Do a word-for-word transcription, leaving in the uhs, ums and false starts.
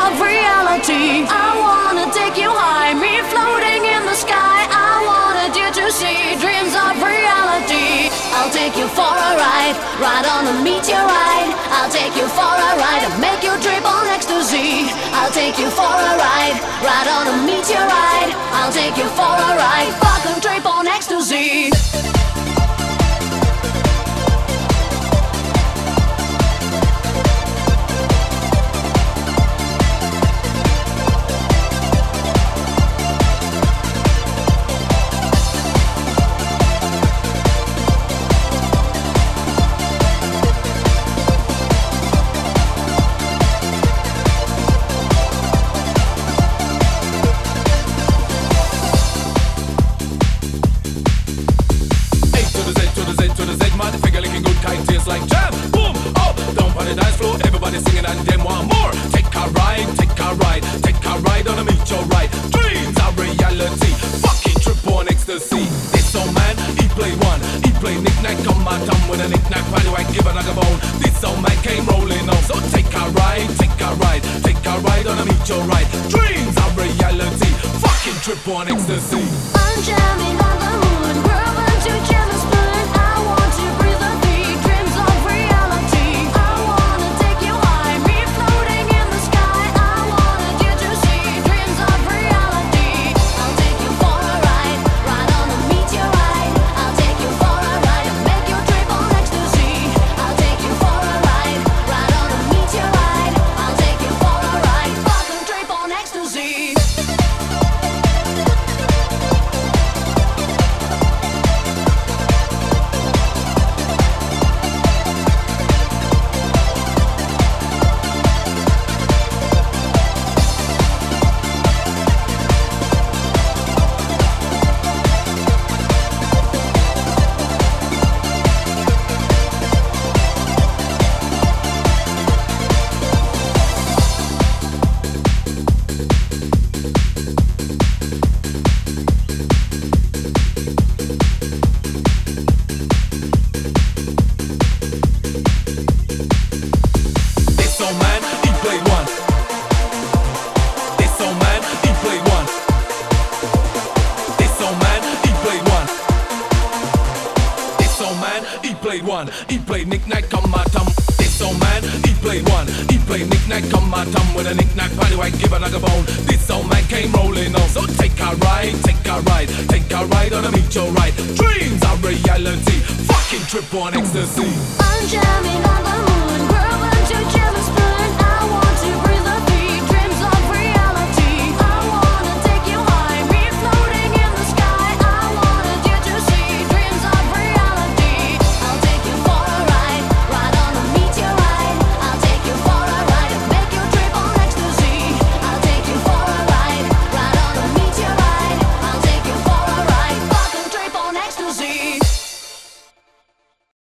of reality. I wanna take you high, me floating in the sky. I wanted you to see dreams of reality. I'll take you for a ride, ride on a meteorite. I'll take you for a ride and make you trip on ecstasy. I'll take you for a ride, ride on a meteorite. I'll take you for a ride, fucking trip on ecstasy. Like jam, boom, oh, down on the dance floor, everybody singing and them want more. Take a ride, take a ride, take a ride on a meteorite. Dreams are reality, fucking trip on ecstasy. This old man, he play one, he play knick-knack on my tongue with a knick-knack value, I give a like a bone. This old man came rolling on, so take a ride, take a ride, take a ride on a meteorite. Dreams are reality, fucking trip on ecstasy. I'm jamming on the moon, grooving to jam and spoon. I want to breathe the beat, dreams of reality. I wanna take you high, me floating in the sky. I wanted you to see dreams of reality. I'll take you for a ride, ride on a meteorite. I'll take you for a ride and make you trip on ecstasy. I'll take you for a ride, ride on a meteorite. I'll take you for a ride, fucking trip on ecstasy. One. He played knick-knack on my tongue. This old man, he played one. He played knick-knack on my tongue with a knick-knack value, I give a like a bone. This old man came rolling on, so take a ride, take a ride, take a ride on a meteorite. Dreams are reality, fucking trip on ecstasy. I'm jamming on the moon.